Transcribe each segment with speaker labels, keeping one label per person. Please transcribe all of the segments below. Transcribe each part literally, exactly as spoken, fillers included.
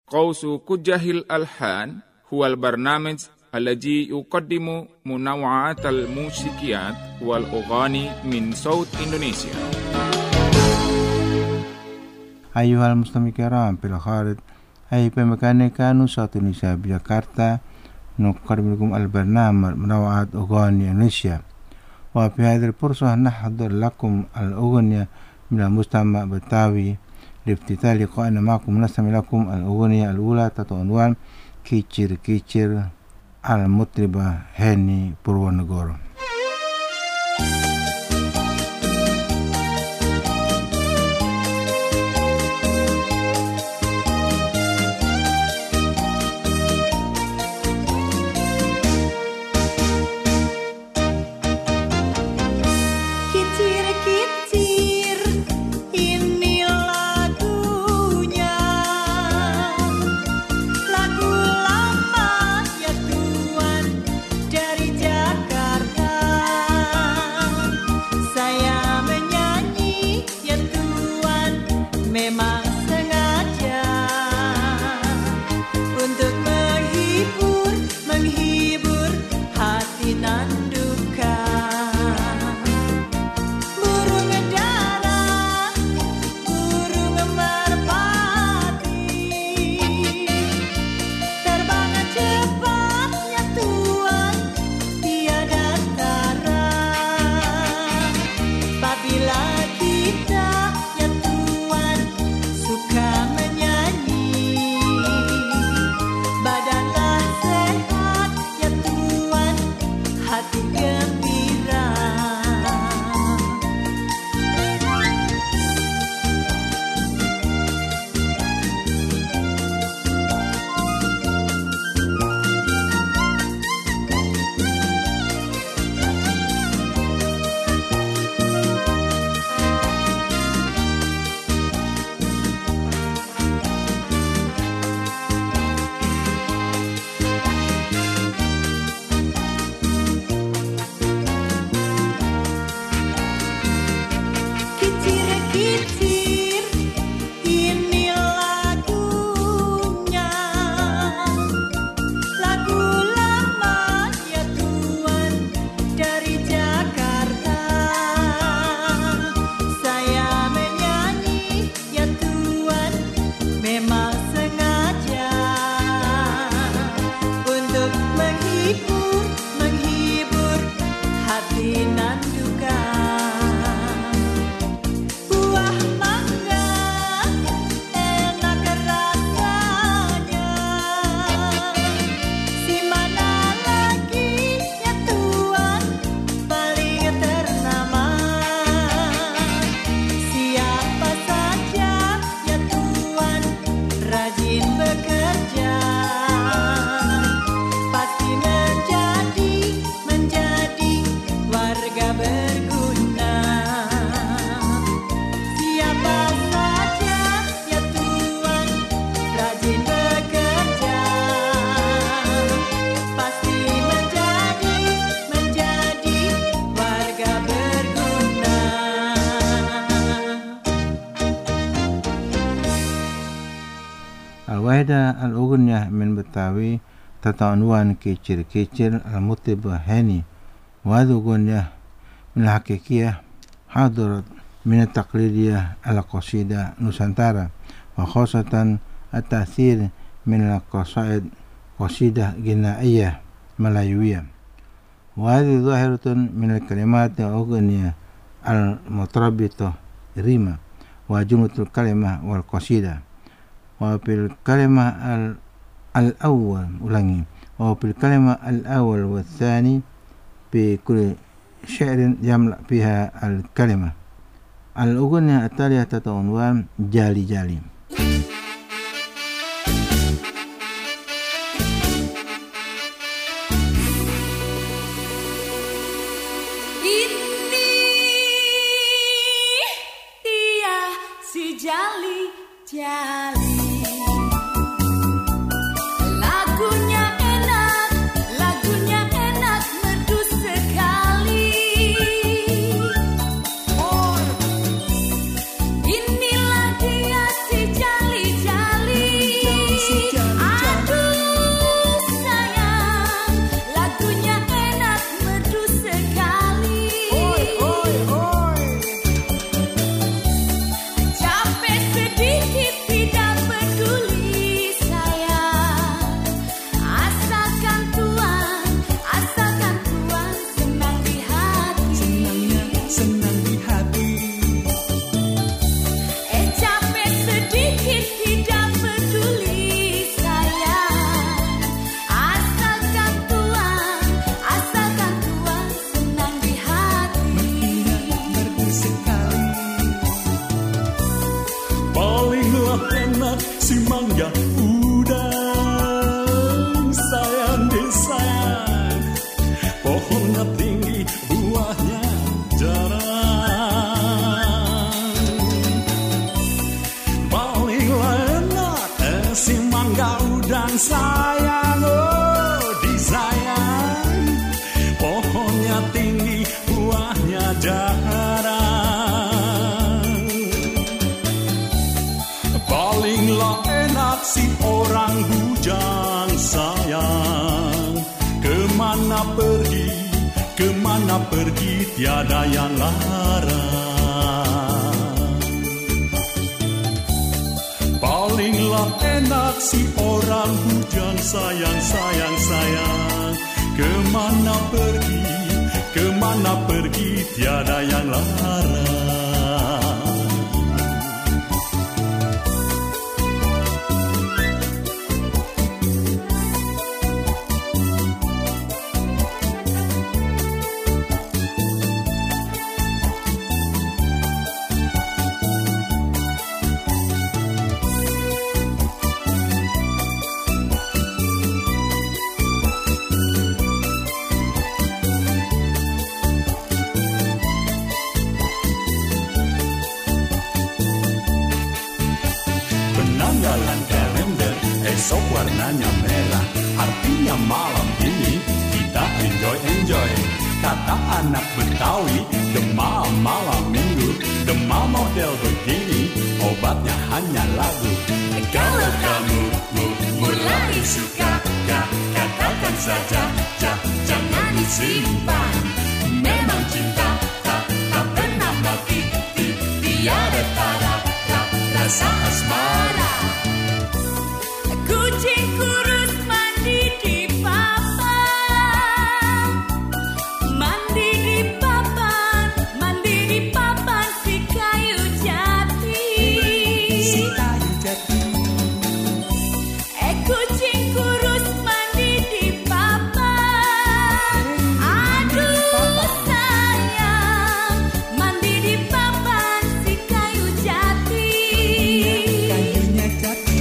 Speaker 1: Qausu Kujahil Alhan huwal barnamij الذي يقدم منوعات الموسيقيات والأغاني من صوت إندونيسيا.
Speaker 2: أيها المستمعين الكرام في الخارج أي بمكان كانوا صوت إندونيسيا بجاكرتا نقدم لكم البرنامج منوعات أغاني إندونيسيا، وفي هذه الفرصة نحضر لكم الأغنية من المستمع بتاوي. لافتتاح لقائنا معكم نستمع لكم الأغنية الأولى تحت عنوان كيچir كيچir المطربة هاني بورونغورو. Al-Wahida al-Ughniya min Betawi تتعنوان كيچir كيچir المطربة هاني، وهذه الأغنية من الحقيقية حضرت من التقليدية القصيدة نوسانتارا، وخاصة التأثير من القصائد قصيدة غنائية ملايوية، وهذه ظاهرة من الكلمات الأغنية المتربطة ريمة وجملة الكلمة والقصيدة. وفي الكلمة الأول ulangi وفي الكلمة الأول والثاني في كل شعر يملأ فيها الكلمة. الأغنية التالية تتعنوان جالي جالي.
Speaker 3: Jali jali si
Speaker 4: mangga udang sayang, oh disayang. Pohonnya tinggi, buahnya jarang. Palinglah enak si orang bujang sayang. Kemana pergi, kemana pergi, tiada yang larang. Palinglah enak si orang bujang sayang, sayang, sayang. Kemana pergi, kemana pergi, tiada yang larang. Penanggalan kalender, esok warnanya merah. Artinya malam ini kita enjoy-enjoy. Kata anak Betawi, demam malam minggu. Demam model begini, obatnya hanya lagu. Kalau kamu mulai suka, katakan saja, jangan disimpan. Memang cinta tak, tak pernah mati, tiada tara, rasa asmara.
Speaker 3: Kucing kurus mandi di papan, mandi di papan, mandi di papan si kayu jati.
Speaker 4: Si kayu jati.
Speaker 3: Eh kucing kurus mandi di papan, aduh sayang, mandi di papan si kayu jati.
Speaker 4: Kayunya jati.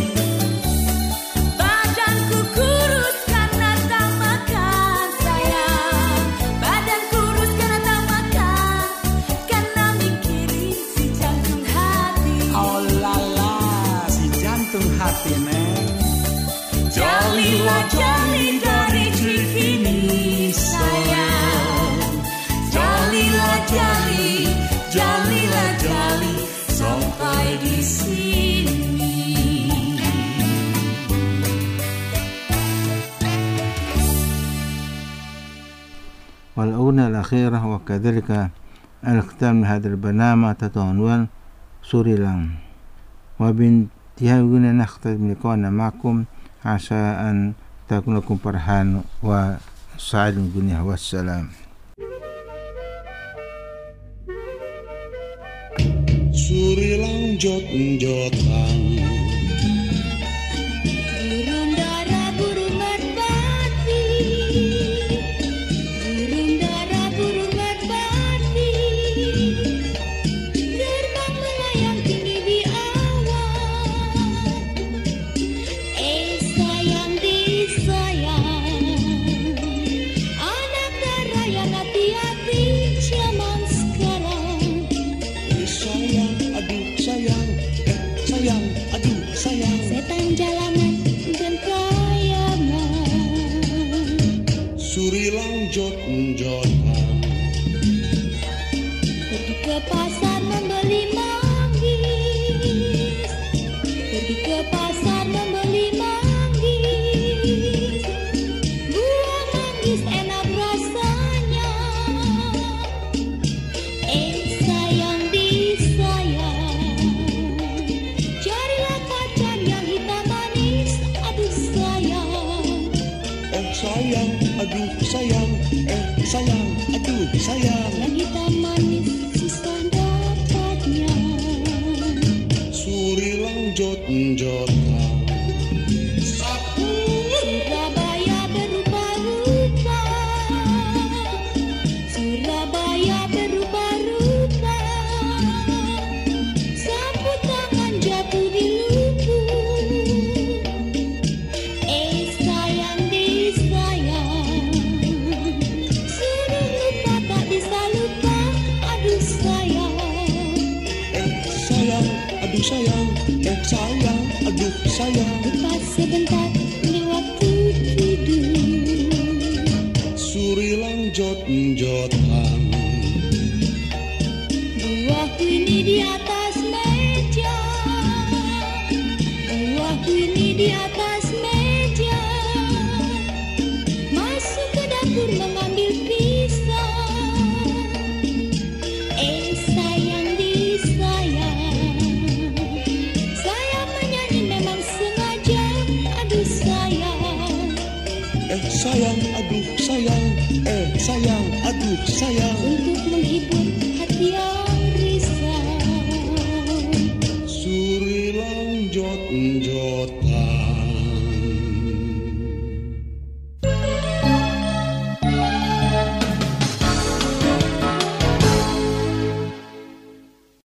Speaker 3: Badanku kurus karena tak makan sayang. Badan kurus karena tak makan, karena mikirin si jantung hati.
Speaker 4: Oh la la, si jantung hati neng.
Speaker 3: Jalilah jali dari cikini sayang. Jalilah jali, jalilah jali sampai di sini.
Speaker 2: والأغنية الأخيرة وكذلك الختام من هذا البرنامج تتعنون سوريلان. وبانتهاء الأغنية نختم لقاءنا معكم عسى أن تكون لكم فرحان وسعيد الدنيا والسلام.
Speaker 4: Surilang jot-jotan,
Speaker 3: Burung dara burung merpati, burung dara burung merpati, terbang melayang tinggi di awan. Eh sayang disayang, anak dara yang hati-hati zaman sekarang.
Speaker 4: sayang, aduh sayang, eh sayang, aduh sayang.
Speaker 3: Setan jalanan dan kayangan,
Speaker 4: Surilang jot-jotan,
Speaker 3: pergi ke pasar membeli manggis, pergi ke pasar membeli manggis. Buah manggis enak rasanya. Eh sayang disayang, carilah kacang yang hitam manis. Aduh sayang,
Speaker 4: eh sayang, aduh sayang, eh sayang, aduh sayang.
Speaker 3: yang hitam manis susah dapatnya.
Speaker 4: Surilang jot-jotan,
Speaker 3: Surabaya berubah-ubah, Surabaya berubah-ubah. Sapu tangan jatuh di lubuk. Eh sayang disayang, suruh lupa tak bisa lupa. sebentar di waktu tidur.
Speaker 4: Surilang jot-jotan,
Speaker 3: Buah ini di atas meja, buah ini di atas meja. Masuk ke dapur mengambil pisang. Eh sayang di sayang, saya menyanyi memang sengaja. Aduh sayang,
Speaker 4: eh sayang, aduh sayang, eh sayang, aduh sayang.
Speaker 3: untuk menghibur